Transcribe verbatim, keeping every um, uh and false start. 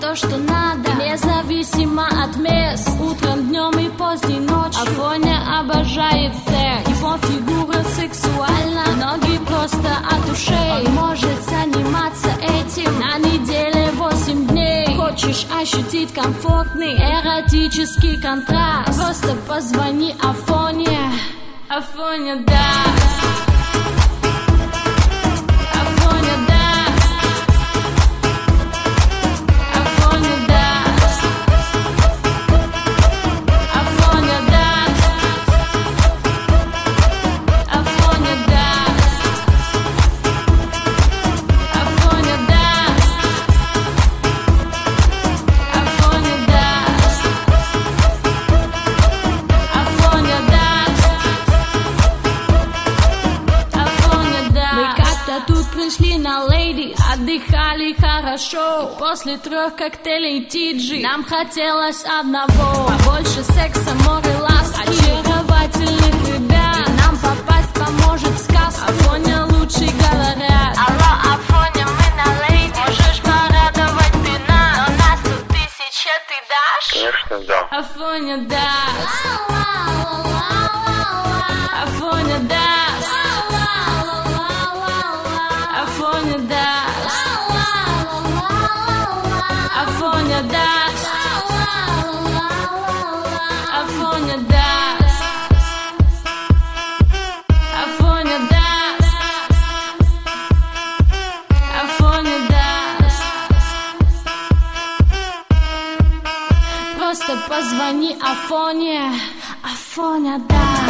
то, что надо, независимо от мест. Утром, днем и поздней ночью Афоня обожает секс. Его фигура сексуальна, ноги просто от ушей. Он может заниматься этим на неделе восемь дней. Хочешь ощутить комфортный эротический контраст? Просто позвони Афоне. Афоня даст. Афоня даст. Афоня даст. Афоня даст. Афоня даст. Афоня даст. Афоня даст. Афоня даст. Мы как-то тут пришли на леди, отдыхали хорошо. И после трех коктейлей Тиджи нам хотелось одного: побольше секса, море ласки, очаровательных ребят. И нам попасть поможет в сказку. Афоня лучший, говорят. Алло, Афоня, мы на леди. Можешь порадовать ты нас, но нас тут тысяча, ты дашь? Конечно, да. Афоня даст. Афоня даст. Афоня даст. Афоня даст. Афоня даст. Афоня даст. Афоня даст. Просто позвони Афоне. Афоня даст.